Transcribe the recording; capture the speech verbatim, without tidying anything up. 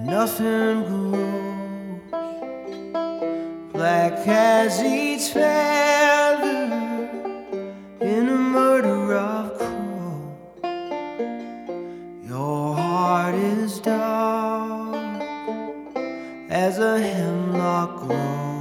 nothing grows black as each feather in a murder of crows. Your heart is dark as a hemlock grows.